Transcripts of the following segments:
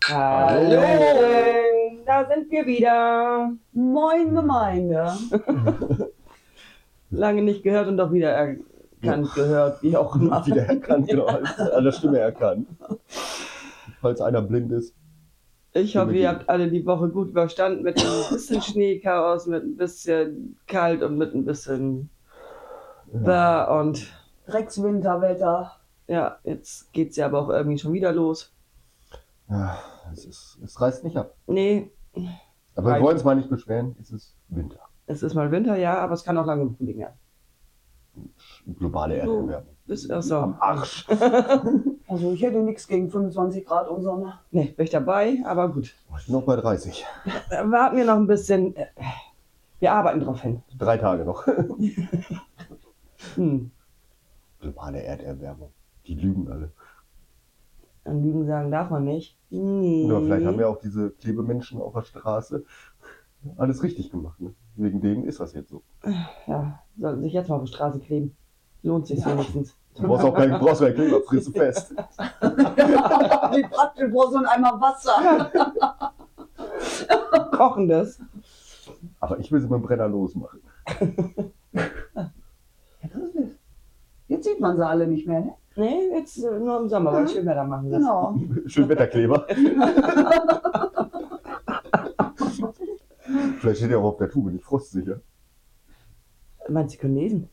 Hallo, da sind wir wieder. Moin Gemeinde. Lange nicht gehört und doch wieder erkannt, gehört, wie auch immer. Wieder erkannt, genau, an der Stimme erkannt. Falls einer blind ist. Ich hoffe, ihr habt alle die Woche gut überstanden mit ein bisschen Schneechaos, mit ein bisschen kalt und mit ein bisschen und Dreckswinterwetter. ja, jetzt geht's ja aber auch irgendwie schon wieder los. Ja, es reißt nicht ab. Nee, Aber wir wollen uns mal nicht beschweren, es ist Winter. es ist mal Winter, ja, aber es kann auch lange Frühling werden. Globale Erderwärmung. Ist auch so. Am Arsch. Also ich hätte nichts gegen 25 Grad und Sonne. Nee, bin ich dabei, aber gut. Ich bin noch bei 30. Warten wir noch ein bisschen. Wir arbeiten drauf hin. 3 Tage noch. Hm. Globale Erderwärmung. Die lügen alle. An Lügen sagen darf man nicht. Nee. Aber vielleicht haben ja auch diese Klebemenschen auf der Straße alles richtig gemacht. Ne? Wegen denen ist das jetzt so. Ja, sollten sich jetzt mal auf die Straße kleben. Lohnt sich wenigstens. Du brauchst auch keinen Kleber, frierst du fest. Wie praktisch, brauchst du einen Eimer Wasser. Kochendes. Aber ich will sie mit dem Brenner losmachen. Jetzt sieht man sie alle nicht mehr, ne? Nee, jetzt nur im Sommer, weil schön Wetter machen. Genau. Schön Wetterkleber. Vielleicht steht ja auch auf der Tube nicht frostsicher. Meinst du, sie können lesen?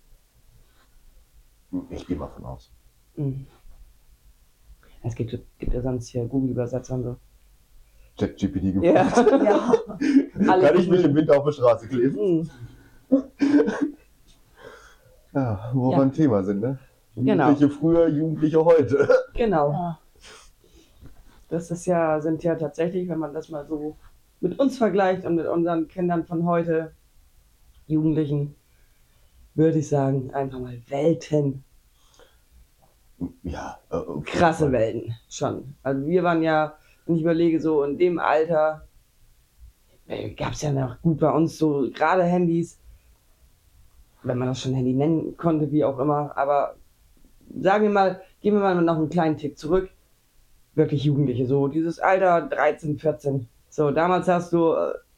Ich gehe mal von aus. Hm. Es gibt ja sonst hier Google-Übersetzer und so. ChatGPT Ja. Ja. Kann ich mich im Winter auf der Straße kleben? Hm. Ja, wo Ja. wir ein Thema sind, ne? Genau. Jugendliche früher, Jugendliche heute. Genau. Ja. Das ist ja, sind ja tatsächlich, wenn man das mal so mit uns vergleicht und mit unseren Kindern von heute, Jugendlichen, würde ich sagen, einfach mal Welten. Ja, Krasse Welten schon. Also wir waren ja, wenn ich überlege, so in dem Alter gab es ja noch gut bei uns so gerade Handys, wenn man das schon Handy nennen konnte, wie auch immer, aber sagen wir mal, gehen wir mal noch einen kleinen Tick zurück, wirklich Jugendliche, so dieses Alter 13, 14. So, damals hast du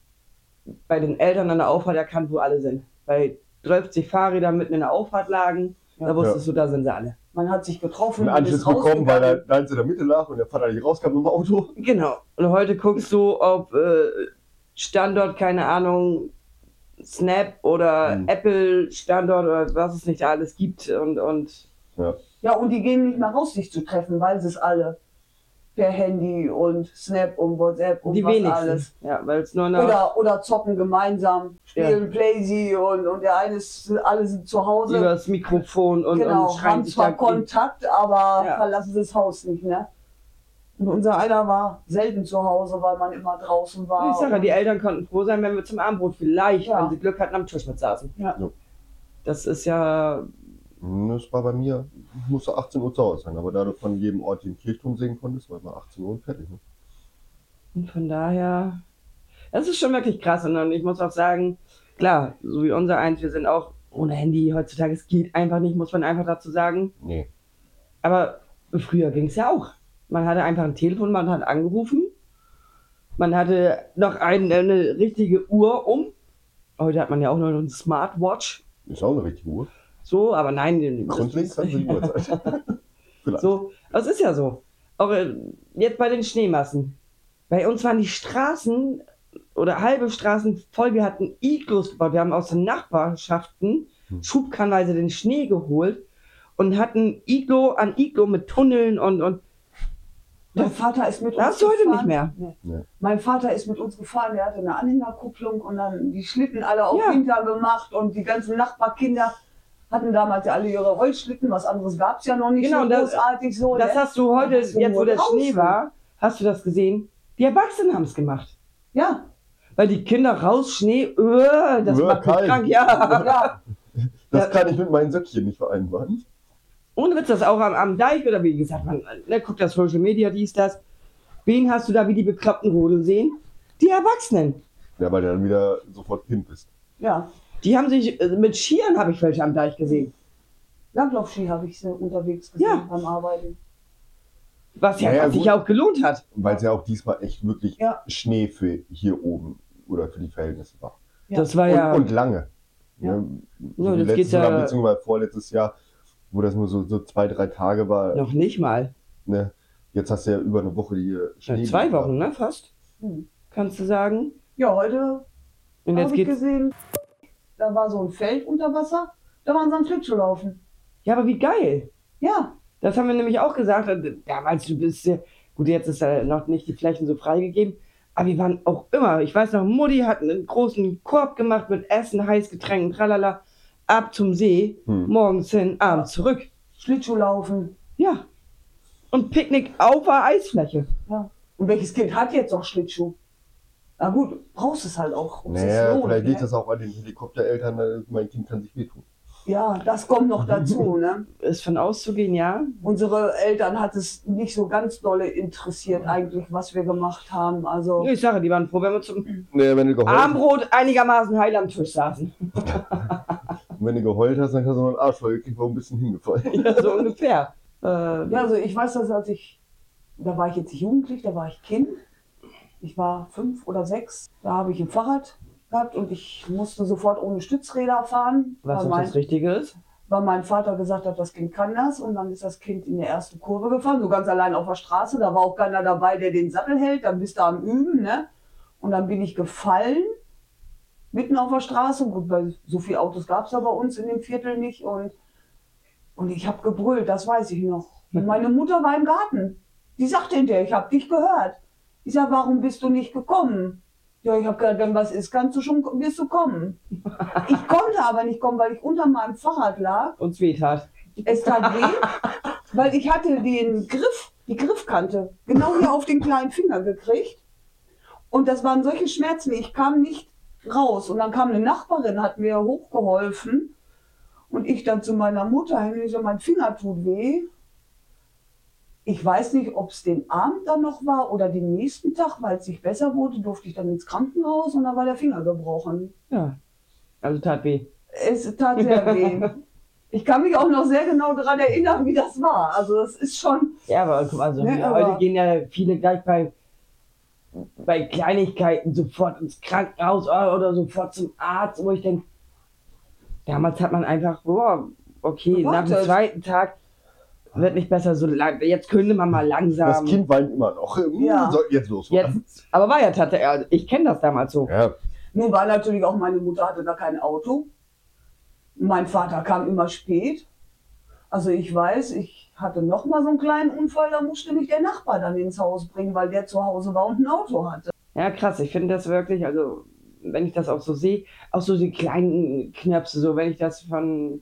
bei den Eltern an der Auffahrt erkannt, wo alle sind. Bei 30 Fahrräder mitten in der Auffahrt lagen, da wusstest du, da sind sie alle. Man hat sich getroffen. einen Anschluss ist bekommen, weil rausgegangen. er eins in der Mitte lag und der Vater nicht rauskam mit dem Auto. Genau. Und heute guckst du, ob Standort, keine Ahnung, Snap oder Apple Standort oder was es nicht alles gibt und Ja, und die gehen nicht mehr raus, sich zu treffen, weil sie es alle per Handy und Snap und WhatsApp und die was wenigsten. alles. Ja, weil es nur noch Oder zocken gemeinsam, spielen Playsy und der eine ist, alle sind zu Hause. über das Mikrofon und Genau, schreien haben sich zwar da Kontakt, aber Ja. verlassen das Haus nicht, ne? Und unser einer war selten zu Hause, weil man immer draußen war. Ich sag ja, die Eltern konnten froh sein, wenn wir zum Abendbrot vielleicht, Ja. wenn sie Glück hatten, am Tisch mit saßen. Ja. Ja. Das ist ja, Das war bei mir, musste 18 Uhr zu Hause sein, aber da du von jedem Ort den Kirchturm sehen konntest, war immer 18 Uhr und fertig. Ne? und von daher, das ist schon wirklich krass. Und ich muss auch sagen, klar, so wie unser eins, wir sind auch ohne Handy heutzutage, es geht einfach nicht, muss man einfach dazu sagen. Nee. Aber früher ging es ja auch. Man hatte einfach ein Telefon, man hat angerufen, man hatte noch eine richtige Uhr um. Heute hat man ja auch noch eine Smartwatch. Ist auch eine richtige Uhr. So, aber nein, Grundlegend kannst du die Uhrzeit. Vielleicht. so, das ist ja so. Auch jetzt bei den Schneemassen. Bei uns waren die Straßen oder halbe Straßen voll. Wir hatten Iglus gebaut. Wir haben aus den Nachbarschaften schubkarrenweise den Schnee geholt und hatten Iglo an Iglo mit Tunneln und Mein Vater ist mit uns das hast du heute gefahren. nicht mehr. Nee. Nee. Mein Vater ist mit uns gefahren, der hatte eine Anhängerkupplung und dann die Schlitten alle auf Ja. Winter gemacht und die ganzen Nachbarkinder hatten damals ja alle ihre Holzschlitten, was anderes gab es ja noch nicht Genau, so das- großartig so. Das ne? hast du heute, Das hast du jetzt wo nur der draußen. Schnee war, hast du das gesehen? Die Erwachsenen haben es gemacht. Ja, Weil die Kinder raus, Schnee, das macht mich kalt. krank, ja. ja. Das Ja. kann ich mit meinen Söckchen nicht vereinbaren. Ohne Witz, das auch am Deich oder wie gesagt, man guckt das Social Media, dies, das. Wen hast du da wie die Bekloppten rodeln sehen? Die Erwachsenen. Ja, weil du dann wieder sofort Kind bist. Ja, Die haben sich, mit Skiern habe ich welche am Deich gesehen. Langlaufski habe ich sie unterwegs gesehen Ja. beim Arbeiten. Was ja, Naja, was sich gut. ja auch gelohnt hat. Weil es ja auch diesmal echt wirklich Ja. Schnee für hier oben oder für die Verhältnisse war. Ja. Das war ja. Und lange. Ja. Ne? Ja, So wie das geht letztes Jahr, ja- beziehungsweise vorletztes Jahr, wo das nur so 2-3 Tage war. Noch nicht mal. Ne? Jetzt hast du ja über eine Woche hier Schnee. 2 gehabt. Wochen, ne? Fast. Hm. Kannst du sagen. Ja, heute Und jetzt habe ich geht's. gesehen, da war so ein Feld unter Wasser, da waren sie am Schlittschuhlaufen. Ja, aber wie geil. Ja, Das haben wir nämlich auch gesagt. Damals, du bist ja. Gut, jetzt ist ja noch nicht die Flächen so freigegeben. Aber wir waren auch immer. Ich weiß noch, Mutti hat einen großen Korb gemacht mit Essen, Heißgetränken, tralala. Ab zum See. Morgens hin, abends zurück. Schlittschuhlaufen. Ja. Und Picknick auf der Eisfläche. Ja. Und welches Kind hat jetzt noch Schlittschuh? Na gut, brauchst es halt auch. ob's sich Naja, lohnt, vielleicht liegt ne? das auch an den Helikoptereltern, mein Kind kann sich wehtun. Ja, das kommt noch dazu. Ne? Ist von auszugehen, ja. Unsere Eltern hat es nicht so ganz dolle interessiert eigentlich, was wir gemacht haben. Also Ich sage, die waren froh, wenn wir zum Naja, wenn du geheult, Abendbrot einigermaßen heil am Tisch saßen. wenn du geheult hast, dann hast du noch einen Arsch voll gekriegt, war ein bisschen hingefallen. Ja, so ungefähr. ja, also ich weiß, dass da war ich jetzt nicht jugendlich, da war ich Kind. Ich war 5 oder 6. Da habe ich ein Fahrrad gehabt und ich musste sofort ohne Stützräder fahren, Was weil auch das Richtige ist. mein Vater gesagt hat, das Kind kann das. Und dann ist das Kind in der ersten Kurve gefahren, so ganz allein auf der Straße. Da war auch keiner dabei, der den Sattel hält. Dann bist du am Üben, ne? Und dann bin ich gefallen, mitten auf der Straße. Gut, weil so viele Autos gab es da bei uns in dem Viertel nicht. Und ich habe gebrüllt, das weiß ich noch. Und meine Mutter war im Garten. Die sagte hinterher, ich habe dich gehört. Ich sag, warum bist du nicht gekommen? Ja, ich habe gesagt, wenn was ist, wirst du kommen. Ich konnte aber nicht kommen, weil ich unter meinem Fahrrad lag. Uns wehtat. Es tat weh, weil ich hatte die Griffkante genau hier auf den kleinen Finger gekriegt. Und das waren solche Schmerzen, ich kam nicht raus. Und dann kam eine Nachbarin, hat mir hochgeholfen. Und ich dann zu meiner Mutter hin, ich so, mein Finger tut weh. Ich weiß nicht, ob es den Abend dann noch war oder den nächsten Tag, weil es nicht besser wurde, durfte ich dann ins Krankenhaus und dann war der Finger gebrochen. Ja. Also tat weh. Es tat sehr weh. Ich kann mich auch noch sehr genau daran erinnern, wie das war. Also das ist schon, Ja, aber guck mal, also Ne, heute aber- gehen ja viele gleich bei Kleinigkeiten sofort ins Krankenhaus oder sofort zum Arzt, wo ich denke, damals hat man einfach, boah, okay, nach dem Gewartet. zweiten Tag wird nicht besser, so lang, jetzt könnte man mal langsam. Das Kind weint immer noch. Ja. Soll jetzt los. Jetzt, aber war ja tatsächlich, ich kenne das damals so. Ja, nun war natürlich auch meine Mutter hatte da kein Auto. Mein Vater kam immer spät. Also ich weiß, ich hatte noch mal so einen kleinen Unfall, da musste mich der Nachbar dann ins Haus bringen, weil der zu Hause war und ein Auto hatte. Ja, krass, ich finde das wirklich, also wenn ich das auch so sehe, auch so die kleinen Knöpse, so wenn ich das von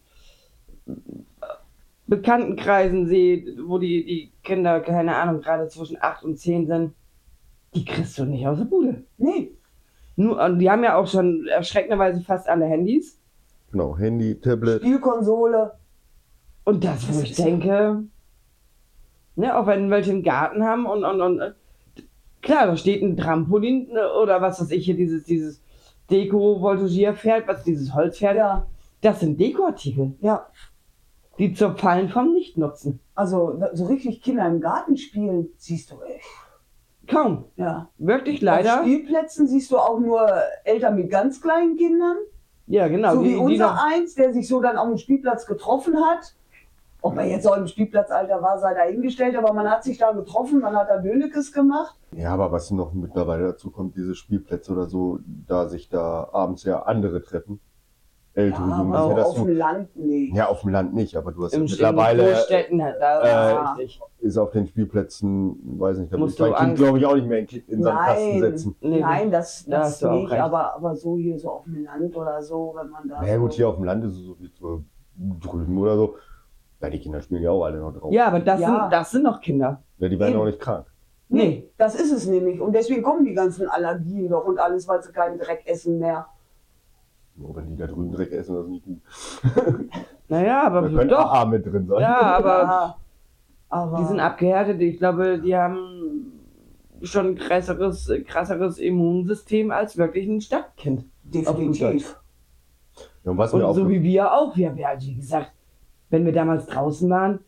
Bekanntenkreisen sehe, wo die Kinder, keine Ahnung, gerade zwischen 8 und 10 sind, die kriegst du nicht aus der Bude. Nee, Nur, und die haben ja auch schon erschreckenderweise fast alle Handys. genau. Handy, Tablet. Spielkonsole. Und das, wo Das ich ist ja- denke, ne, auch wenn welche einen Garten haben und klar, da steht ein Trampolin oder was weiß ich hier, dieses Deko-Voltigierpferd, was dieses Holzpferd, Ja, das sind Dekoartikel, ja. die zur Fallen vom Nicht-Nutzen. Also so richtig Kinder im Garten spielen, siehst du echt. Kaum. Ja. Wirklich Auf leider. Spielplätzen siehst du auch nur Eltern mit ganz kleinen Kindern. Ja, genau. so wie die unser noch, eins, der sich so dann auf dem Spielplatz getroffen hat. Ob er jetzt auch im Spielplatzalter war, sei dahingestellt, aber man hat sich da getroffen, man hat da Dönekes gemacht. Ja, aber was noch mittlerweile dazu kommt, diese Spielplätze oder so, da sich da abends ja andere treffen. Ältere Ja, Jungs. aber Ja, das auf so, dem Land nicht. ja, auf dem Land nicht, aber du hast ja in mittlerweile Großstädten, da richtig. ist auf den Spielplätzen, weiß nicht, da Musst muss mein du Kind, Angst- glaube ich, auch nicht mehr in Sandkasten Nein, setzen. Nee, nein, das da hast du auch nicht, recht. aber so hier so auf dem Land oder so, wenn man da. Na ja, gut, so hier auf dem Land ist es so wie so drüben oder so. Ja, die Kinder spielen ja auch alle noch drauf. Ja, aber Ja. das sind noch Kinder. Ja, die werden Eben. auch nicht krank. Nee, das ist es nämlich. Und deswegen kommen die ganzen Allergien doch und alles, weil sie keinen Dreck essen mehr. Nur wenn die da drüben Dreck essen, das ist nicht gut. Naja, aber Da können doch. AA mit drin sein. Ja, aber Ja, aber die sind abgehärtet. Ich glaube, die haben schon ein krasseres Immunsystem als wirklich ein Stadtkind. definitiv. Ja, und was mir Und auch so wie wir auch. Wie gesagt, wenn wir damals draußen waren,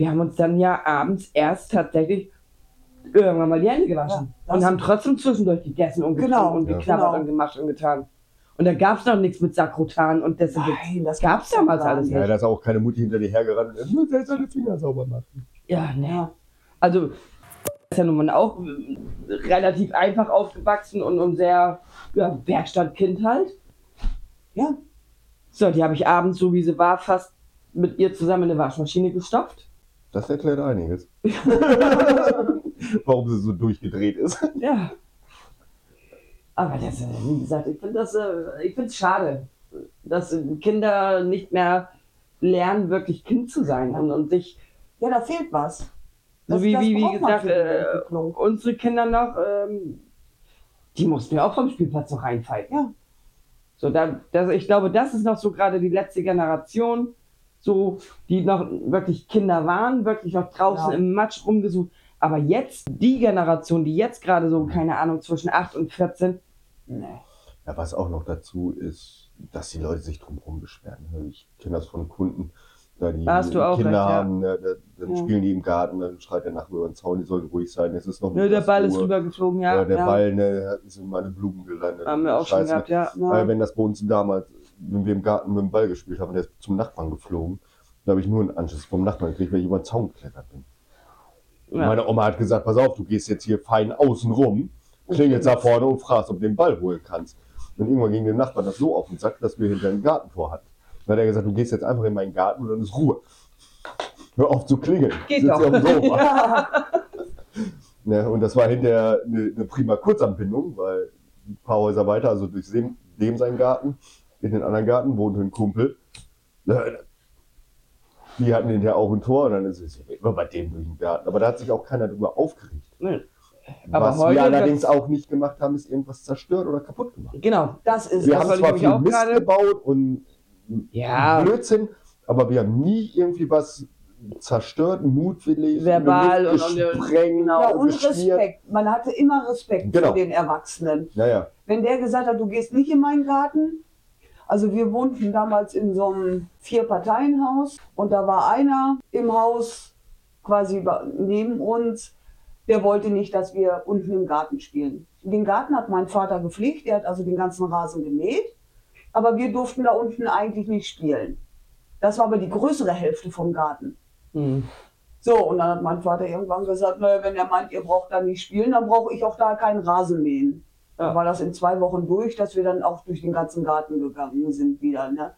wir haben uns dann ja abends erst tatsächlich irgendwann mal die Hände gewaschen. Ja, und haben trotzdem zwischendurch gegessen und getrunken Genau, und ja. geknabbert Genau. und gemacht und getan. Und da gab es noch nichts mit Sakrotan und Desinfektion. Nein, das Gab's damals alles Ja, nicht. da ist auch keine Mutti hinter dir hergerannt und er muss jetzt seine Finger sauber machen. Ja, ne. Ja. Also, ist ja nun mal auch relativ einfach aufgewachsen und sehr Werkstattkind halt. Ja. So, die habe ich abends, so wie sie war, fast mit ihr zusammen in eine Waschmaschine gestopft. Das erklärt einiges. Warum sie so durchgedreht ist. Ja. Aber das, wie gesagt, ich finde es schade, dass Kinder nicht mehr lernen, wirklich Kind zu sein und sich, Ja, da fehlt was. so Das- wie das braucht man gesagt, für die Entwicklung. unsere Kinder noch, die mussten wir auch vom Spielplatz noch reinfighten. Ja. So, ich glaube, das ist noch so gerade die letzte Generation, so, die noch wirklich Kinder waren, wirklich noch draußen Ja. im Matsch rumgesucht. Aber jetzt, die Generation, die jetzt gerade so, keine Ahnung, zwischen 8 und 14, Nee. Ja, was auch noch dazu ist, dass die Leute sich drumherum beschweren. Ich kenne das von Kunden, da die Da hast du auch Kinder recht, ja. haben, dann Ja. spielen die im Garten, dann schreit der Nachbar über den Zaun, die sollen ruhig sein, es ist noch ne, der Ball ist Mittagsruhe. rübergeflogen, ja. Der ja. Ball, hat ist in meine Blumen gelandet. Haben wir auch schon Scheiße. gehabt, ja. Ja. Wenn das bei uns damals, wenn wir im Garten mit dem Ball gespielt haben, der ist zum Nachbarn geflogen, da habe ich nur einen Anschiss vom Nachbarn gekriegt, weil ich über den Zaun geklettert bin. Ja. Meine Oma hat gesagt, pass auf, du gehst jetzt hier fein außen rum, klingelst da vorne und fragst, ob du den Ball holen kannst. Und irgendwann ging dem Nachbarn das so auf den Sack, dass wir hinter dem Garten vorhatten. Dann hat er gesagt, du gehst jetzt einfach in meinen Garten und dann ist Ruhe. Hör auf zu klingeln. Geht Sitz doch. hier auf dem Sofa. Ja. Ne, und das war hinterher eine prima Kurzanbindung, weil ein paar Häuser weiter, also durch dem seinen Garten, in den anderen Garten wohnte ein Kumpel. Die hatten hinterher auch ein Tor und dann ist es immer bei dem durch den Garten. Aber da hat sich auch keiner drüber aufgeregt. Ne. Aber Was heute wir allerdings wird's- auch nicht gemacht haben, ist irgendwas zerstört oder kaputt gemacht. Genau. Das ist Wir das haben wollte ich zwar nämlich viel auch Mist gerade- gebaut und Ja. Blödsinn, aber wir haben nie irgendwie was zerstört, mutwillig, Verbal in die Luft und- gesprengt, Ja, und geschmiert. Respekt. Man hatte immer Respekt Genau. vor den Erwachsenen. Naja, Wenn der gesagt hat, du gehst nicht in meinen Garten. Also wir wohnten damals in so einem 4-Parteien-Haus und da war einer im Haus quasi neben uns, der wollte nicht, dass wir unten im Garten spielen. Den Garten hat mein Vater gepflegt, der hat also den ganzen Rasen gemäht, aber wir durften da unten eigentlich nicht spielen. Das war aber die größere Hälfte vom Garten. Hm. So, und dann hat mein Vater irgendwann gesagt, naja, wenn er meint, ihr braucht da nicht spielen, dann brauche ich auch da keinen Rasen mähen. Ja. Da war das in 2 Wochen durch, dass wir dann auch durch den ganzen Garten gegangen sind wieder. Ne?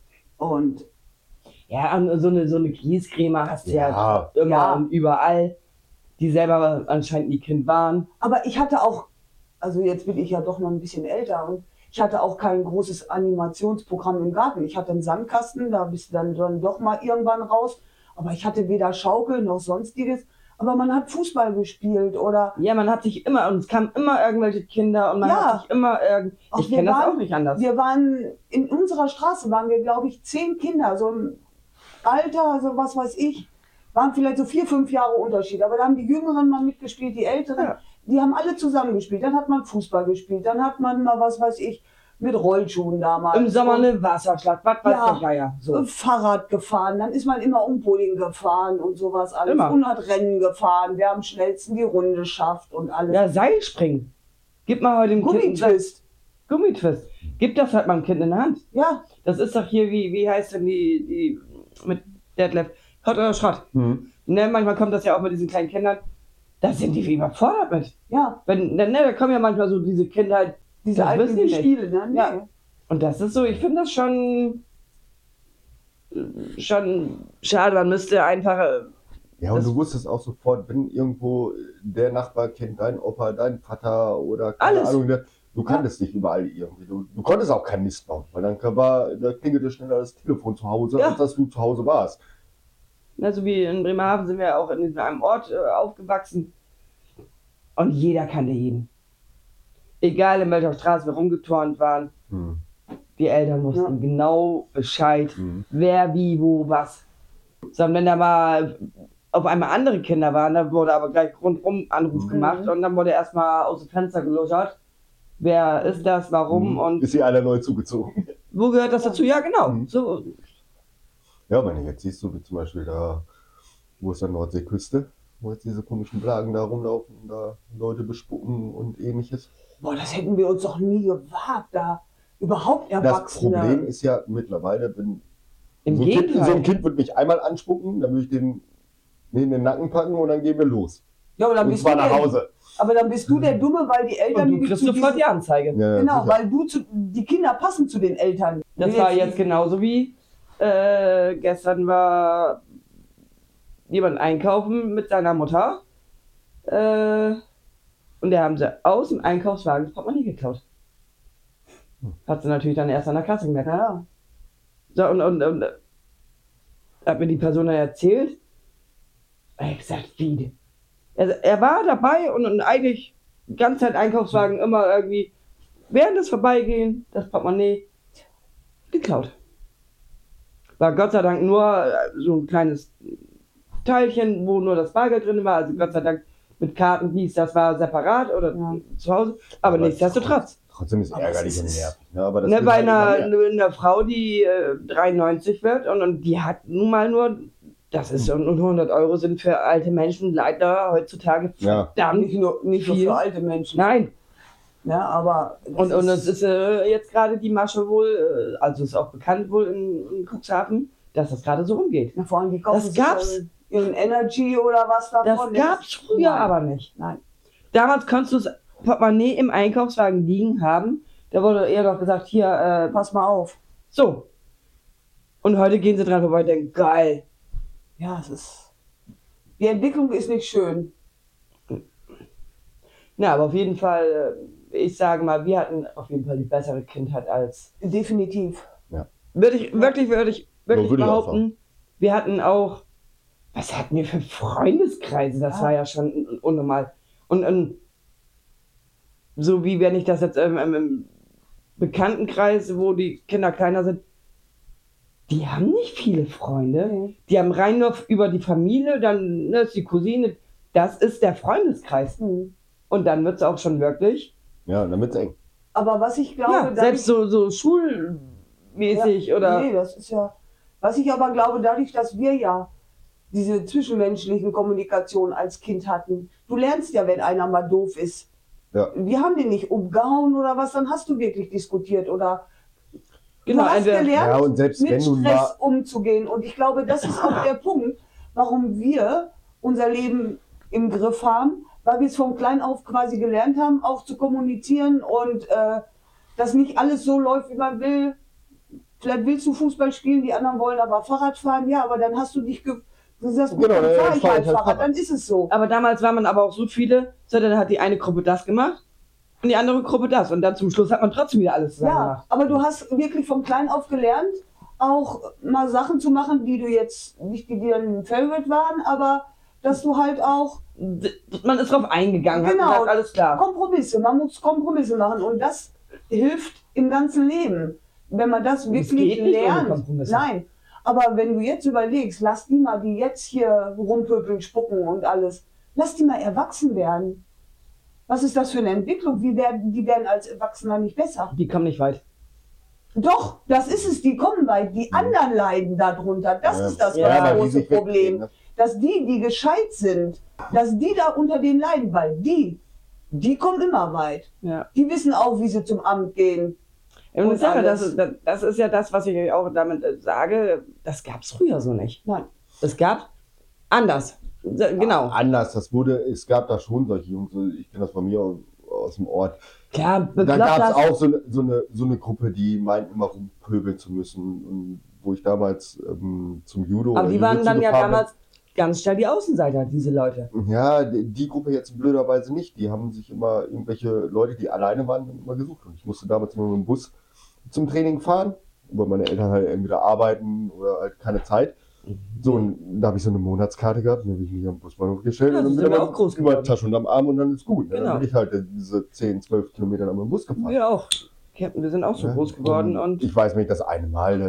Und Ja, und so eine Grießcreme hast du ja, Ja. immer Ja. und überall, die selber anscheinend nie Kind waren. aber ich hatte auch, also jetzt bin ich ja doch noch ein bisschen älter und ich hatte auch kein großes Animationsprogramm im Garten. Ich hatte einen Sandkasten, da bist du dann doch mal irgendwann raus. Aber ich hatte weder Schaukel noch sonstiges. Aber man hat Fußball gespielt oder Ja, man hat sich immer, und es kamen immer irgendwelche Kinder und man Ja. hat sich immer Auch ich wir kenne das waren- auch nicht anders. wir waren, in unserer Straße waren wir, glaube ich, 10 Kinder, so im Alter, so was weiß ich, waren vielleicht so 4, 5 Jahre Unterschied. Aber da haben die Jüngeren mal mitgespielt, die Älteren, Ja. die haben alle zusammen gespielt. Dann hat man Fußball gespielt, dann hat man mal, was weiß ich, mit Rollschuhen damals. Im Sommer Und eine Wasserschlacht, was weiß Ja. der Geier. So. Fahrrad gefahren, dann ist man immer Umpoling gefahren und sowas alles. Immer. Und hat Rennen gefahren, wer am schnellsten die Runde schafft und alles. Ja, Seilspringen. Gib mal heute dem Kind einen Gummitwist. Gummitwist. Gib das halt mal dem Kind in der Hand. Ja, Das ist doch hier, wie heißt denn die mit Detlef? Hot oder Schrott. Hm. Ne, manchmal kommt das ja auch mit diesen kleinen Kindern. Da sind die wie überfordert mit. ja. Da kommen ja manchmal so diese Kinder halt, Diese das alten wissen die nicht. Spiele, ne? Nee. Ja. Und das ist so, ich finde das schon schade. Man müsste einfach, Ja, und Das- du wusstest auch sofort, wenn irgendwo der Nachbar kennt, dein Opa, dein Vater oder keine Alles. Ahnung, du kanntest dich überall irgendwie. Du konntest auch keinen Mist bauen, weil da klingelte schneller das Telefon zu Hause, Ja. als dass du zu Hause warst. so wie in Bremerhaven sind wir auch in einem Ort aufgewachsen. Und jeder kannte jeden. Egal in welcher Straße wir rumgeturnt waren, Hm. die Eltern wussten Ja. genau Bescheid, Hm. wer, wie, wo, was. So, und wenn da mal auf einmal andere Kinder waren, dann wurde aber gleich rundum Anruf Mhm. gemacht und dann wurde erstmal aus dem Fenster geluschert. Wer ist das, warum und Ist hier einer neu zugezogen. wo gehört das dazu? Ja, genau. Mhm. So, Ja, wenn du jetzt siehst, so wie zum Beispiel da Wo ist dann Nordseeküste? Wo jetzt diese komischen Blagen da rumlaufen und da Leute bespucken und ähnliches. Boah, das hätten wir uns doch nie gewagt, da überhaupt Das Erwachsene. Problem ist ja mittlerweile, wenn Im so ein Gegenteil. Kind wird mich einmal anspucken, dann würde ich den in den Nacken packen und dann gehen wir los. Ja, aber dann Und bist zwar du nach der, Hause. aber dann bist du der Dumme, weil die Eltern Und du die kriegst zu sofort die diesen- Anzeige. Ja, Genau, sicher. weil die Kinder passen zu den Eltern. Das war jetzt genauso wie gestern war jemand einkaufen mit seiner Mutter und der haben sie aus dem Einkaufswagen das Portemonnaie geklaut. Hat sie natürlich dann erst an der Kasse gemerkt. Ja. So, und hat mir die Person dann erzählt. Ich hab gesagt, wie? Er war dabei und eigentlich die ganze Zeit Einkaufswagen immer irgendwie während des Vorbeigehen das Portemonnaie geklaut. War Gott sei Dank nur so ein kleines Teilchen, wo nur das Bargeld drin war. Also Gott sei Dank mit Karten, das war separat oder zu Hause. Aber nichtsdestotrotz. Trotzdem ist Aber ärgerlich es und ist- nervig. Ne? Aber das Ne, wird bei halt immer einer, mehr. einer Frau, die 93 wird und die hat nun mal nur, das ist und 100 Euro sind für alte Menschen leider heutzutage Ja. verdammt Nicht nur viel. für alte Menschen. Nein. Ja, aber Und es ist jetzt gerade die Masche wohl, also ist auch bekannt wohl in Cuxhaven, dass das gerade so rumgeht. ja, vor allem die kaufen Das sich gab's. Ihren Energy oder was davon. Das gab's früher Nein. aber nicht. Nein. Damals konntest du das Portemonnaie im Einkaufswagen liegen haben. Da wurde eher noch gesagt, hier, Pass mal auf. so. Und heute gehen sie dran vorbei und denken, geil. Ja, es ist. Die Entwicklung ist nicht schön. Na, aber auf jeden Fall, ich sage mal, wir hatten auf jeden Fall die bessere Kindheit als. Definitiv. Würde ich wirklich würde ich auch behaupten. Wir hatten auch. Was hatten wir für Freundeskreise? Das Ja. war ja schon unnormal. Und so wie wenn ich das jetzt im Bekanntenkreis, wo die Kinder kleiner sind, die haben nicht viele Freunde. Mhm. Die haben rein nur über die Familie, dann ist die Cousine. Das ist der Freundeskreis. Hm. Und dann wird es auch schon wirklich. Ja, dann wird's eng. Aber was ich glaube, Ja, dadurch- selbst so schulmäßig oder. Nee, das ist ja. Was ich aber glaube, dadurch, dass wir ja diese zwischenmenschlichen Kommunikationen als Kind hatten, du lernst ja, wenn einer mal doof ist. Ja. Wir haben den nicht umgehauen oder was, dann hast du wirklich diskutiert oder Genau, du hast entweder- gelernt, Ja, und selbst mit wenn du Stress mal. umzugehen. Und ich glaube, das ist auch der Punkt, warum wir unser Leben im Griff haben, weil wir es von klein auf quasi gelernt haben, auch zu kommunizieren und dass nicht alles so läuft, wie man will. Vielleicht willst du Fußball spielen, die anderen wollen aber Fahrrad fahren. Ja, aber dann hast du dich du sagst, gut, Genau, dann dann fahr ich fahr halt ich halt Fahrrad, Fahrrad. dann ist es so. Aber damals war man aber auch so viele, so dann hat die eine Gruppe das gemacht und die andere Gruppe das. Und dann zum Schluss hat man trotzdem wieder alles zusammen Ja, gemacht. aber du hast wirklich von klein auf gelernt, auch mal Sachen zu machen, die du jetzt nicht, die dir ein Favorite waren, aber dass du halt auch Man ist drauf eingegangen, hat Genau. gesagt, alles klar. Kompromisse, man muss Kompromisse machen und das hilft im ganzen Leben. Wenn man das wirklich geht nicht ohne lernt. Kompromisse. Nein, aber wenn du jetzt überlegst, lass die mal, die jetzt hier rumpöbeln, spucken und alles, lass die mal erwachsen werden. Was ist das für eine Entwicklung? Die werden als Erwachsener nicht besser. Die kommen nicht weit. Doch, das ist es, die kommen weit. Die anderen leiden darunter. Das ist das Ja, ganz weil die große sich wegbewegen, Problem. ne? Dass die gescheit sind, dass die da unter denen leiden, weil die kommen immer weit. Ja. Die wissen auch, wie sie zum Amt gehen. Und Und ich sage, alles. das ist ja das, was ich auch damit sage, das gab es früher so nicht. Nein. Es gab anders. Genau. Anders, es gab da schon solche Jungs, ich kenne das von mir aus dem Ort. Klar, Da bekloppt gab es das. auch so eine Gruppe, die meinten immer rumpöbeln zu müssen. Und wo ich damals zum Judo. Aber die waren Jiu-Jitsu dann ja gefahren damals ganz schnell die Außenseiter, diese Leute. bin. Ja, die Gruppe jetzt blöderweise nicht. Die haben sich immer irgendwelche Leute, die alleine waren, immer gesucht. Und ich musste damals immer mit dem Bus zum Training fahren, weil meine Eltern halt entweder arbeiten oder halt keine Zeit. So, und da habe ich so eine Monatskarte gehabt, dann habe ich mich am Busbahnhof gestellt Ja, und so dann sind bin wir ich auch groß über geworden. Tasche unterm Arm und dann ist gut. Genau. Dann bin ich halt diese 10, 12 Kilometer lang mit dem Bus gefahren. Wir auch. Wir sind auch so Ja, groß geworden und ich weiß nicht, das eine Mal,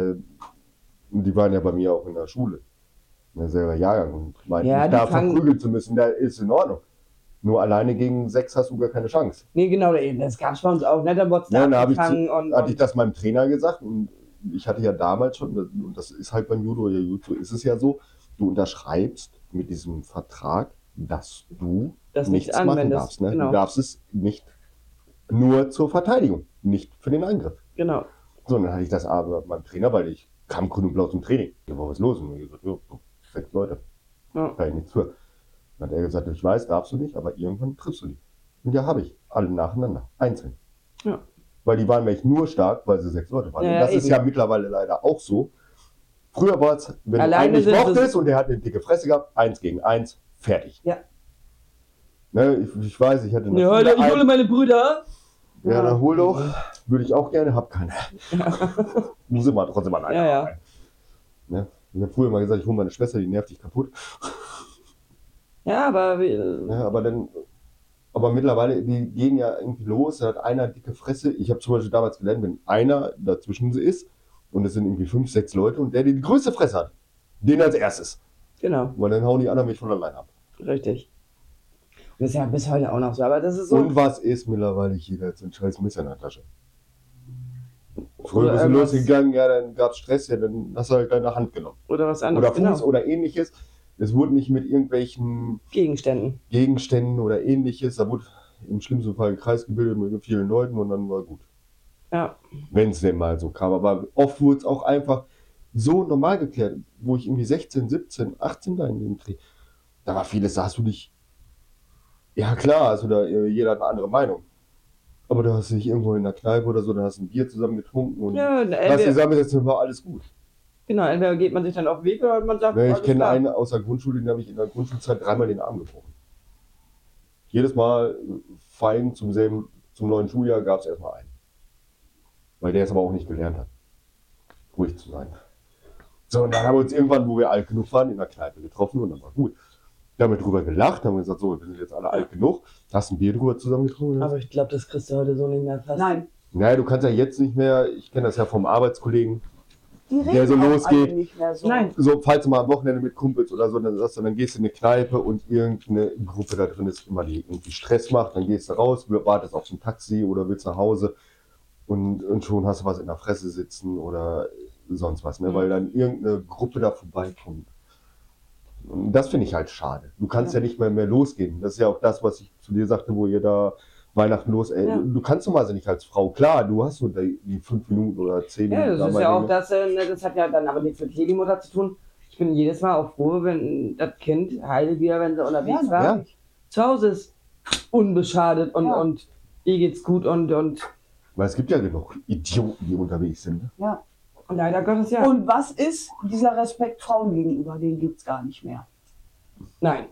und die waren ja bei mir auch in der Schule, in selber Jahrgang und meinten, Ja, nicht die da fangen- verprügeln zu müssen, da ist in Ordnung. Nur alleine gegen 6 hast du gar keine Chance. nee, genau, das gab es bei uns auch. Ne? Dann wurde es Ja, da da abgefangen und hatte ich das meinem Trainer gesagt und ich hatte ja damals schon, und das ist halt beim Judo, ja, Judo ist es ja so, du unterschreibst mit diesem Vertrag, dass du Das nichts nicht machen anwendest. darfst. Ne? Genau. Du darfst es nicht nur zur Verteidigung, nicht für den Angriff. Genau. So, und dann hatte ich das aber beim Trainer, weil ich kam grün und blau zum Training. Da war was los. Und ich gesagt, ja, 6 Leute, Ja. kann ich nichts für. Dann hat er gesagt, ich weiß, darfst du nicht, aber irgendwann triffst du die. Und ja, habe ich. Alle nacheinander. Einzeln. Ja. Weil die waren nämlich nur stark, weil sie 6 Leute waren. Ja, und das ja, ist eben. ja mittlerweile leider auch so. Früher war es, wenn Alleine du einen sind nicht es- mochtest und der hat eine dicke Fresse gehabt, 1 gegen 1, fertig. Ja. Ne, ich weiß, ich hatte eine Ja, Schule ich hole meine Brüder. Ja, dann hol doch. Würde ich auch gerne, hab keine. Muss immer trotzdem mal Ja, ja. Ne? Ich habe früher mal gesagt, ich hole meine Schwester, die nervt dich kaputt. Ja, aber Ja, aber mittlerweile, die gehen ja irgendwie los, da hat einer dicke Fresse. Ich habe zum Beispiel damals gelernt, wenn einer dazwischen ist und es sind irgendwie 5, 6 Leute und der die größte Fresse hat, den als erstes. genau, Weil dann hauen die anderen mich von allein ab. richtig. Und das ist ja bis heute auch noch so, aber das ist so. Und was ist mittlerweile? Jeder hat so ein scheiß Messer in der Tasche. Früher Oder bist du irgendwas- losgegangen, ja, dann gab es Stress, ja, dann hast du halt deine Hand genommen. Oder was anderes. Oder Fuß oder ähnliches. Es wurde nicht mit irgendwelchen Gegenständen. Gegenständen oder ähnliches. Da wurde im schlimmsten Fall ein Kreis gebildet mit vielen Leuten und dann war gut. Ja. Wenn es denn mal so kam. Aber oft wurde es auch einfach so normal geklärt, wo ich irgendwie 16, 17, 18 da in dem Dreh. Da war vieles, da hast du dich. Ja klar, also da jeder hat eine andere Meinung. Aber da hast du dich irgendwo in der Kneipe oder so, da hast du ein Bier zusammen getrunken und Ja, hast entweder, zusammengesetzt und war alles gut. genau, entweder geht man sich dann auf den Weg oder man sagt, Ne, ich alles kenne klar. einen aus der Grundschule, den habe ich in der Grundschulzeit 3-mal den Arm gebrochen. Jedes Mal fein zum neuen Schuljahr gab es erstmal einen. Weil der es aber auch nicht gelernt hat, ruhig zu sein. So, und dann haben wir uns irgendwann, wo wir alt genug waren, in der Kneipe getroffen und dann war gut. Da haben wir drüber gelacht, haben gesagt, so, wir sind jetzt alle alt genug. Hast ein Bier drüber zusammen getrunken? Aber ich glaube, das kriegst du heute so nicht mehr fast. Nein, Naja, du kannst ja jetzt nicht mehr, ich kenne das ja vom Arbeitskollegen, die reden Der so auch losgeht. alle nicht mehr so. Nein. so, falls du mal am Wochenende mit Kumpels oder so, dann sagst du, dann gehst du in eine Kneipe und irgendeine Gruppe da drin ist immer, die irgendwie Stress macht, dann gehst du raus, wartest auf ein Taxi oder willst nach Hause und schon hast du was in der Fresse sitzen oder sonst was, ne? Weil dann irgendeine Gruppe da vorbeikommt. Und das finde ich halt schade. Du kannst ja nicht mehr losgehen. Das ist ja auch das, was ich zu dir sagte, wo ihr da Weihnachten los, Ja. du kannst normalerweise nicht als Frau, klar, du hast so die 5 Minuten oder 10 Ja, Minuten. das ist da ja mal auch das, das hat ja dann aber nichts mit Pflegemutter zu tun. Ich bin jedes Mal auch froh, wenn das Kind heil wieder, wenn sie unterwegs Ja, war, ja. zu Hause ist, unbeschadet und, Ja. und ihr geht's gut und Weil es gibt ja genug Idioten, die unterwegs sind. Ne? Ja. leider Gottes ja. Und was ist dieser Respekt Frauen gegenüber? Den gibt es gar nicht mehr. Nein.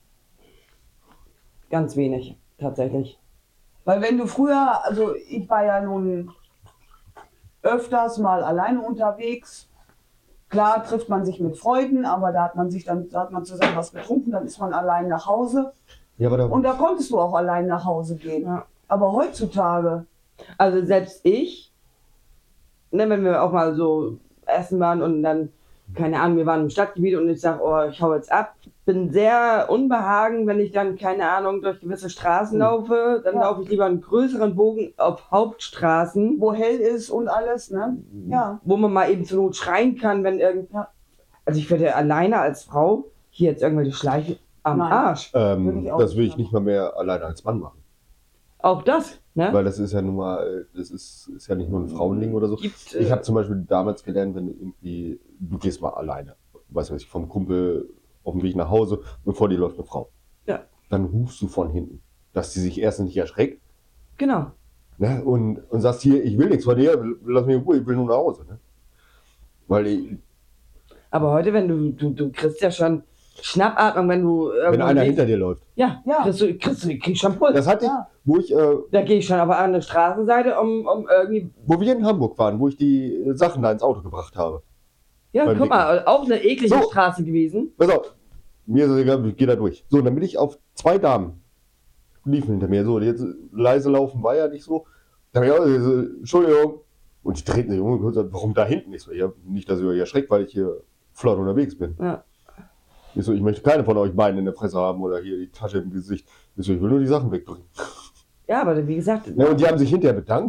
Ganz wenig, tatsächlich. Weil wenn du früher, also ich war ja nun öfters mal alleine unterwegs. Klar trifft man sich mit Freunden, aber da hat man zusammen was getrunken, dann ist man allein nach Hause. Ja, aber da, Und da konntest du auch allein nach Hause gehen. Ja. Aber heutzutage, Also selbst ich, ne, wenn wir auch mal so essen waren und dann, keine Ahnung, wir waren im Stadtgebiet und ich sage, oh, ich hau jetzt ab, bin sehr unbehagen, wenn ich dann, keine Ahnung, durch gewisse Straßen laufe, dann Ja. laufe ich lieber einen größeren Bogen auf Hauptstraßen, wo hell ist und alles, ne? Ja. wo man mal eben zur Not schreien kann, wenn irgend... Ja. Also ich würde alleine als Frau hier jetzt irgendwelche Schleiche am Nein. Arsch. Würde ich auch das will ich nicht nicht mal mehr alleine als Mann machen. Auch das, ne? Weil das ist ja nun mal, das ist ja nicht nur ein Frauending oder so. Gibt, Ich habe zum Beispiel damals gelernt, wenn du irgendwie, du gehst mal alleine, weißt du was, vom Kumpel auf dem Weg nach Hause und vor dir läuft eine Frau. Ja. Dann rufst du von hinten, dass sie sich erst nicht erschreckt, genau. ne? Und sagst hier, ich will nichts von dir, lass mich in Ruhe, ich will nur nach Hause. Ne? Weil Aber heute, wenn du kriegst ja schon Schnappatmung, wenn du wenn irgendwo einer gehst. hinter dir läuft. Ja, Ja. kriegst du schon Puls. Das hatte ich, Ja. wo ich, Da gehe ich schon aber an der Straßenseite, um irgendwie. wo wir in Hamburg waren, wo ich die Sachen da ins Auto gebracht habe. Ja, Beim guck mal, auch eine eklige So. Straße gewesen. Pass auf, mir ist es egal, ich gehe da durch. So, und dann bin ich auf 2 Damen, liefen hinter mir. So, jetzt leise laufen war ja nicht so. Da habe ich auch gesagt, so, Entschuldigung. Und die treten sich um und gesagt, warum da hinten? Ich so, ja, nicht, dass ihr euch erschreckt, weil ich hier flott unterwegs bin. Ja. Ich so, ich möchte keine von euch beiden in der Fresse haben oder hier die Tasche im Gesicht. Ich so, ich will nur die Sachen wegbringen. Ja, aber wie gesagt, Ja, und die haben sich hinterher bedankt.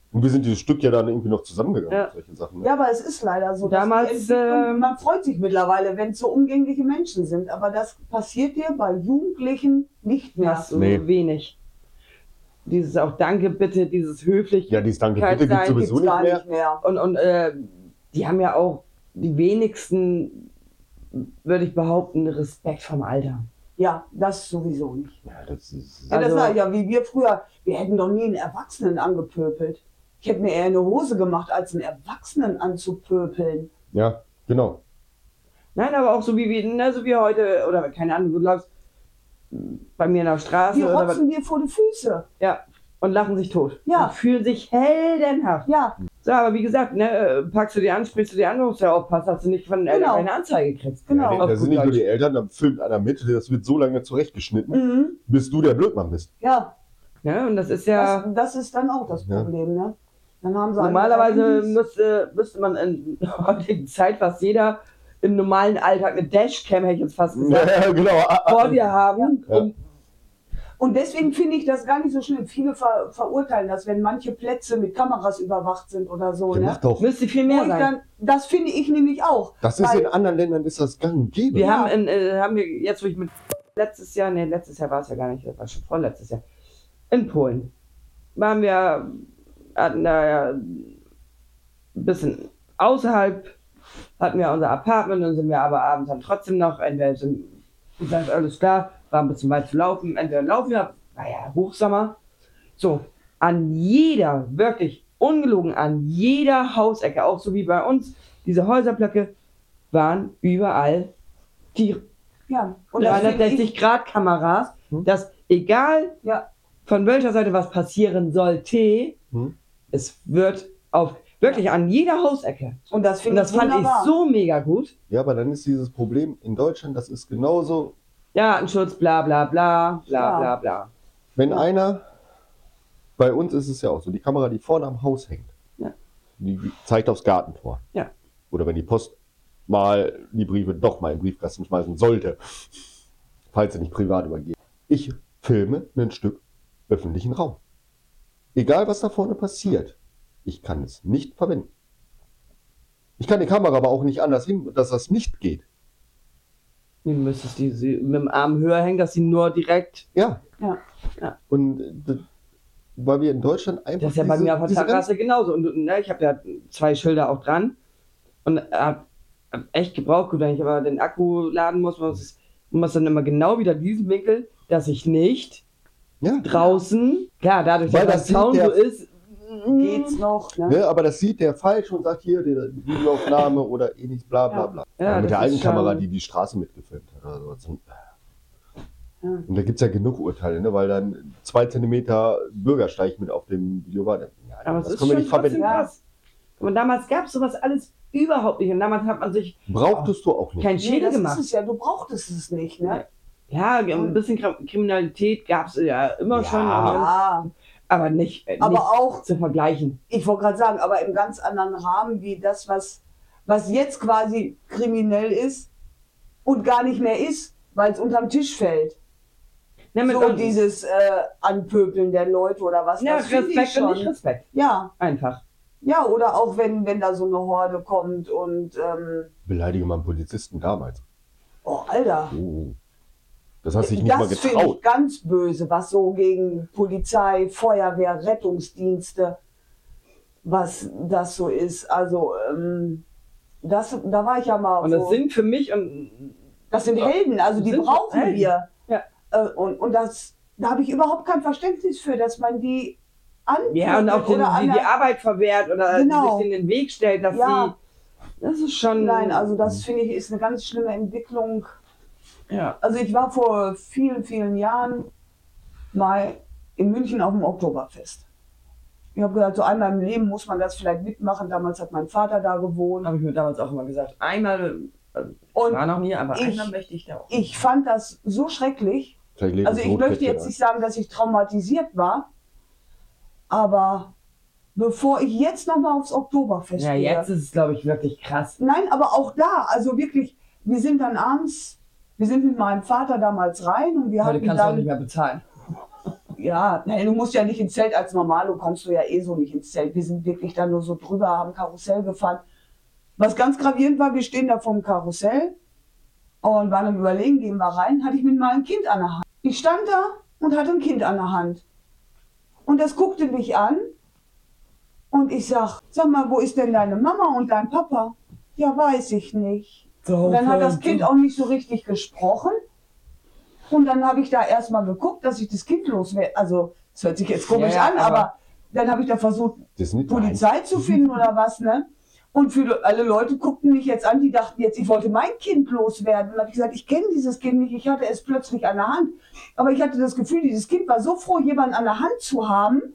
Und wir sind dieses Stück ja dann irgendwie noch zusammengegangen, Ja. solche Sachen. Ne? Ja, aber es ist leider so. dass Damals, die Entwicklung- man freut sich mittlerweile, wenn es so umgängliche Menschen sind. Aber das passiert dir bei Jugendlichen nicht mehr. hast so Nee. wenig. Dieses auch Danke, bitte, dieses höflich. Ja, dieses Danke Kein bitte gibt Sein sowieso Gibt's gar nicht mehr. nicht mehr. Und die haben ja auch die wenigsten, würde ich behaupten, Respekt vom Alter. Ja, das sowieso nicht. Ja, das ist, Ja, das Also- war ja wie wir früher. Wir hätten doch nie einen Erwachsenen angepöbelt. Ich hätte mir eher eine Hose gemacht, als einen Erwachsenen anzupöpeln. ja, genau. Nein, aber auch so wie heute, oder keine Ahnung, du läufst bei mir in der Straße Die oder was, rotzen dir vor die Füße. ja, und lachen sich tot. Ja. Und fühlen sich heldenhaft. Ja, So, aber wie gesagt, ne, packst du dir an, sprichst du dir an, musst ja aufpassen, dass du nicht von den Eltern Genau. eine Anzeige kriegst. Genau. Ja, Auf das sind gut nicht nur Deutsch. die Eltern, da filmt einer mit, das wird so lange zurechtgeschnitten, mhm. bis du der Blödmann bist. Ja, Ja, und das ist ja, das ist dann auch das Ja. Problem, ne? Dann haben sie normalerweise Handys. müsste man in der heutigen Zeit fast jeder im normalen Alltag eine Dashcam, hätte ich jetzt fast gesagt, Ja, genau. vor dir haben, Ja. um Und deswegen finde ich das gar nicht so schlimm. Viele verurteilen das, wenn manche Plätze mit Kameras überwacht sind oder so. Der Ne? macht doch. müsste viel Wo mehr ich sein. dann, das finde ich nämlich auch. Das ist Weil- in anderen Ländern ist das gang und gäbe. Wir Ja. haben wir jetzt, wo ich mit letztes Jahr war es ja gar nicht, das war schon vorletztes Jahr, in Polen hatten da ja ein bisschen außerhalb, hatten wir unser Apartment, dann sind wir aber abends dann trotzdem noch, entweder sind, gesagt, alles klar, war ein bisschen weit zu laufen, entweder laufen wir, war ja Hochsommer, so, an jeder, wirklich ungelogen, an jeder Hausecke, auch so wie bei uns, diese Häuserblöcke, waren überall Tiere. Ja, und das finde ich, 360-Grad-Kameras, dass egal ja, von welcher Seite was passieren sollte, Hm? es wird auf wirklich an jeder Hausecke. und das Und finde das ich fand ich wunderbar. so mega gut. Ja, aber dann ist dieses Problem in Deutschland, das ist genauso, Datenschutz, bla bla bla, bla Ja. bla bla. wenn einer, bei uns ist es ja auch so, die Kamera, die vorne am Haus hängt, Ja. die zeigt aufs Gartentor. Ja. Oder wenn die Post mal die Briefe doch mal in den Briefkasten schmeißen sollte, falls sie nicht privat übergehen. Ich filme ein Stück öffentlichen Raum. Egal, was da vorne passiert, ich kann es nicht verwenden. Ich kann die Kamera aber auch nicht anders hin, dass das nicht geht. Du müsstest die mit dem Arm höher hängen, dass sie nur direkt. Ja. Ja. Ja. Und weil wir in Deutschland einfach. Das ist ja bei mir auf der diese Terrasse genauso. Und ne, ich habe ja 2 Schilder auch dran. Und hab echt gebraucht, gut, wenn ich aber den Akku laden muss, muss dann immer genau wieder diesen Winkel, dass ich nicht Ja, draußen, klar, dadurch, Weil dass das der Sound sieht so der- ist, Geht's noch, ne? ne, aber das sieht der falsch und sagt hier, die Videoaufnahme oder ähnliches, bla bla Ja. bla. Ja, mit das der alten ist schon- Kamera, die die Straße mitgefilmt hat. Oder so. Ja. Und da gibt es ja genug Urteile, ne, weil dann 2 Zentimeter Bürgersteig mit auf dem Video war. Ja, aber es das ist können wir schon nicht trotzdem verwenden. krass. Und damals gab es sowas alles überhaupt nicht. Und damals hat man sich Brauchtest du auch nicht. keinen Nee, Schädel das gemacht. ist es ja, du brauchtest es nicht, ne? Ja, ein bisschen Kriminalität gab es ja immer Ja. schon, Ja, aber nicht, aber nicht auch, zu vergleichen. ich wollte gerade sagen, aber im ganz anderen Rahmen wie das, was jetzt quasi kriminell ist und gar nicht mehr ist, weil es unterm Tisch fällt. Ne, mit So dieses Anpöbeln der Leute oder was. ja, das finde ich Respekt und nicht schon. Respekt. Ja, Einfach. ja, oder auch wenn da so eine Horde kommt und, Beleidige mal einen Polizisten damals. oh Alter. Oh. Das hast du dich nicht mal Das finde getraut. ich ganz böse, was so gegen Polizei, Feuerwehr, Rettungsdienste, was das so ist. Also, da war ich ja mal. Und das sind für mich und das sind Helden, also die Sind brauchen Helden. wir. Ja. Und da habe ich überhaupt kein Verständnis für, dass man die ja, und auch anpöbelt oder die Arbeit verwehrt oder Genau. sich in den Weg stellt, dass Ja. sie. Das ist schon. Nein, also das finde ich ist eine ganz schlimme Entwicklung. Ja. Also ich war vor vielen, vielen Jahren mal in München auf dem Oktoberfest. Ich habe gesagt, so einmal im Leben muss man das vielleicht mitmachen. Damals hat mein Vater da gewohnt. Habe ich mir damals auch immer gesagt. Einmal, Und war noch nie, aber ich- einmal möchte ich da auch. ich fand das so schrecklich. Vielleicht lebt Also das ich möchte Rotkäppchen jetzt nicht sagen, dass ich traumatisiert war, aber bevor ich jetzt nochmal aufs Oktoberfest Ja, gehe. jetzt ist es, glaube ich, wirklich krass. Nein, aber auch da, also wirklich, wir sind dann abends, wir sind mit meinem Vater damals rein und wir Heute hatten kannst du auch dann, nicht mehr bezahlen. Ja, nein, du musst ja nicht ins Zelt als Normalo, kommst du ja eh so nicht ins Zelt. Wir sind wirklich da nur so drüber, haben Karussell gefahren. Was ganz gravierend war, wir stehen da vorm Karussell und waren am Überlegen, gehen wir rein, hatte ich mit meinem Kind an der Hand. Ich stand da und hatte ein Kind an der Hand. Und das guckte mich an und ich sag mal, wo ist denn deine Mama und dein Papa? Ja, weiß ich nicht. Und dann hat das Kind auch nicht so richtig gesprochen. Und dann habe ich da erstmal geguckt, dass ich das Kind loswerde. Also, das hört sich jetzt komisch an, aber dann habe ich da versucht, Polizei zu finden oder was, ne? Und alle Leute guckten mich jetzt an, die dachten jetzt, ich wollte mein Kind loswerden. Und dann habe ich gesagt, ich kenne dieses Kind nicht, ich hatte es plötzlich an der Hand. Aber ich hatte das Gefühl, dieses Kind war so froh, jemanden an der Hand zu haben,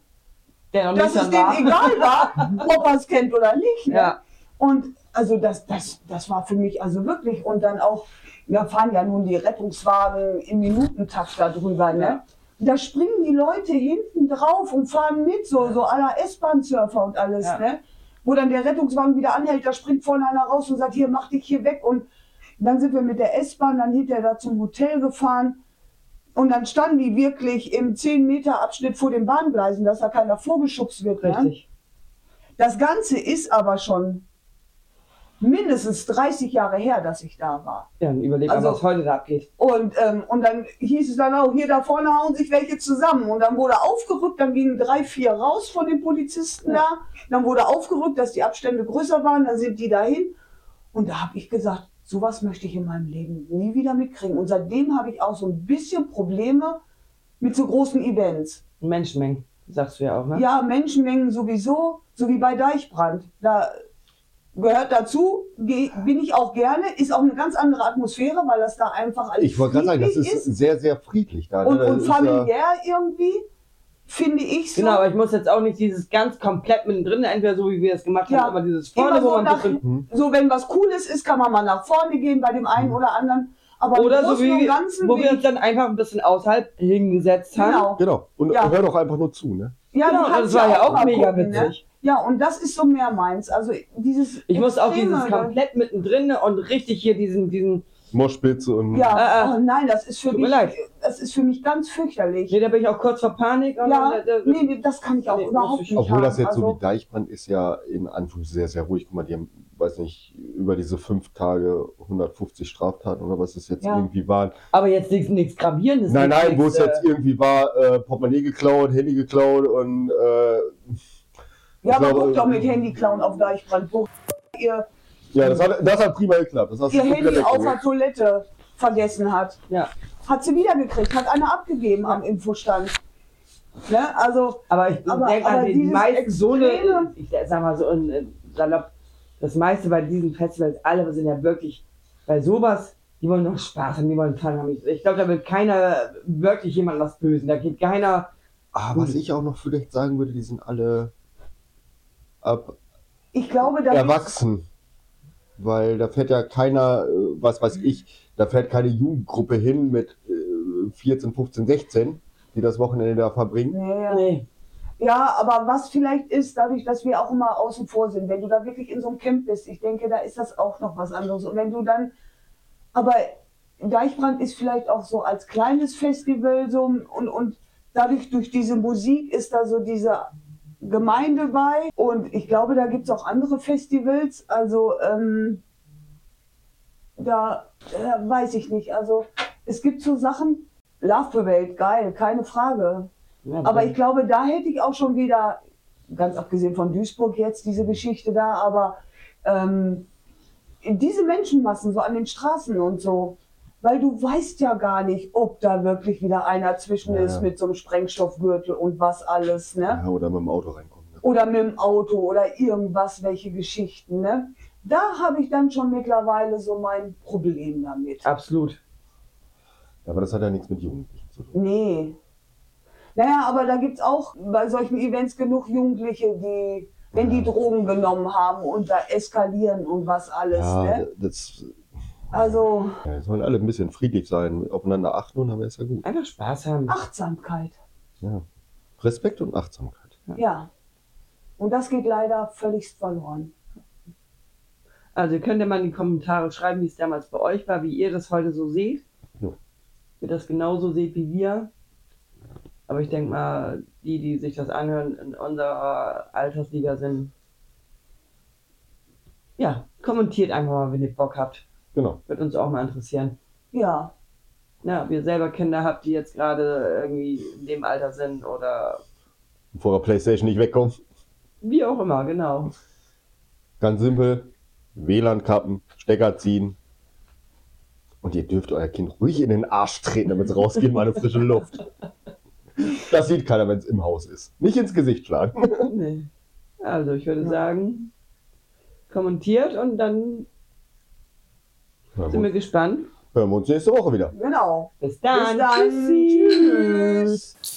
dass es dem egal war, ob er es kennt oder nicht. Ne? Ja. Und also das war für mich also wirklich, und dann auch, wir fahren ja nun die Rettungswagen im Minutentakt da drüber, ne? Da springen die Leute hinten drauf und fahren mit, so à la S-Bahn-Surfer und alles, ne? Wo dann der Rettungswagen wieder anhält, da springt vorne einer raus und sagt, hier, mach dich hier weg. Und dann sind wir mit der S-Bahn dann hinterher da zum Hotel gefahren. Und dann standen die wirklich im 10-Meter-Abschnitt vor den Bahngleisen, dass da keiner vorgeschubst wird. Richtig. Ne? Das Ganze ist aber schon mindestens 30 Jahre her, dass ich da war. Ja, dann überleg mal, was heute da abgeht. Und dann hieß es dann auch, hier da vorne hauen sich welche zusammen. Und dann wurde aufgerückt, dann gingen 3, 4 raus von den Polizisten da. Dann wurde aufgerückt, dass die Abstände größer waren, dann sind die dahin. Und da habe ich gesagt, sowas möchte ich in meinem Leben nie wieder mitkriegen. Und seitdem habe ich auch so ein bisschen Probleme mit so großen Events. Menschenmengen, sagst du ja auch, ne? Ja, Menschenmengen sowieso, so wie bei Deichbrand. Da gehört dazu, bin ich auch gerne, ist auch eine ganz andere Atmosphäre, weil das da einfach alles Ich wollte gerade sagen, das ist sehr, sehr friedlich da. und familiär irgendwie, finde ich so. Genau, aber ich muss jetzt auch nicht dieses ganz komplett mittendrin, entweder so wie wir es gemacht haben, aber dieses vorne, immer wo so, man bisschen, so wenn was Cooles ist, kann man mal nach vorne gehen bei dem einen oder anderen. Aber oder im so Großen und wie, Ganzen wo wir uns dann einfach ein bisschen außerhalb hingesetzt haben. Genau, und Ja. hör doch einfach nur zu, ne? Ja, Genau, du kannst das war ja auch mal mega gucken, ne? witzig. Ja, und das ist so mehr meins. Also dieses Ich muss auch dieses Extreme, komplett mittendrin und richtig hier diesen Moschpitze und... Ja, oh nein, das ist für Tut mich, mir leid. das ist für mich ganz fürchterlich. nee, da bin ich auch kurz vor Panik. Und Ja, dann, nee, das kann ich auch Nee, überhaupt muss ich- nicht Obwohl das haben. jetzt so Also, wie Deichbrand ist ja in Anführungszeichen sehr, sehr ruhig. Guck mal, die haben, weiß nicht, über diese 5 Tage 150 Straftaten oder was es jetzt Ja. irgendwie waren. aber jetzt nichts Gravierendes. Nein, nichts, nein, wo es jetzt irgendwie war, Portemonnaie geklaut, Handy geklaut und ja, aber glaube, guck doch mit Handy klauen auf Deichbrand, wo ihr ja, das hat prima geklappt. Das hast du ihr komplett Handy auf weggeholt. der Toilette vergessen hat. Ja. Hat sie wiedergekriegt, hat einer abgegeben am Infostand. Ne? Also, Aber ich Aber- denke aber an die dieses meisten so eine, Extreme- ich sag mal so salopp, das meiste bei diesen Festivals, alle sind ja wirklich bei sowas, die wollen noch Spaß haben, die wollen Fun haben. Ich glaube, da will keiner wirklich jemand was Bösen. Da geht keiner. Was ich auch noch vielleicht sagen würde, die sind alle ab ich glaube, da erwachsen. Weil da fährt ja keiner, was weiß ich, da fährt keine Jugendgruppe hin mit 14, 15, 16, die das Wochenende da verbringen. Nee. Ja, aber was vielleicht ist, dadurch, dass wir auch immer außen vor sind, wenn du da wirklich in so einem Camp bist, ich denke, da ist das auch noch was anderes. Und wenn du dann, aber Deichbrand ist vielleicht auch so als kleines Festival so und dadurch, durch diese Musik ist da so diese Gemeinde bei. Und ich glaube, da gibt es auch andere Festivals, also da weiß ich nicht. Also es gibt so Sachen, Love Parade, geil, keine Frage. Ja, Aber ich glaube, da hätte ich auch schon wieder, ganz abgesehen von Duisburg jetzt, diese Geschichte da, aber diese Menschenmassen so an den Straßen und so, weil du weißt ja gar nicht, ob da wirklich wieder einer zwischen Ja, ist ja. mit so einem Sprengstoffgürtel und was alles, ne? Ja, oder mit dem Auto reinkommen. Ne? Oder mit dem Auto oder irgendwas, welche Geschichten, ne? Da habe ich dann schon mittlerweile so mein Problem damit. absolut. Aber das hat ja nichts mit Jugendlichen zu tun. Nee. Naja, aber da gibt es auch bei solchen Events genug Jugendliche, die, wenn die Drogen genommen haben und da eskalieren und was alles. Ja, Ne? das Also ja, sollen alle ein bisschen friedlich sein, aufeinander achten und dann wäre es ja gut. Einfach Spaß haben. Achtsamkeit, Ja. Respekt und Achtsamkeit. ja. Und das geht leider völligst verloren. Also ihr könnt ja mal in die Kommentare schreiben, wie es damals bei euch war, wie ihr das heute so seht. Ja. Ihr das genauso seht wie wir. Aber ich denke mal, die sich das anhören, in unserer Altersliga sind, ja, kommentiert einfach mal, wenn ihr Bock habt. Genau. Wird uns auch mal interessieren. Ja. Ja, ob ihr selber Kinder habt, die jetzt gerade irgendwie in dem Alter sind oder Vor der Playstation nicht wegkommen. wie auch immer, genau. Ganz simpel. WLAN-Kappen, Stecker ziehen. Und ihr dürft euer Kind ruhig in den Arsch treten, damit es rausgeht, mal eine frische Luft. Das sieht keiner, wenn es im Haus ist. Nicht ins Gesicht schlagen. Nee. Also ich würde sagen, kommentiert und dann sind wir gespannt. Hören wir uns nächste Woche wieder. Genau. Bis dann. Bis dann. Tschüssi. Tschüss.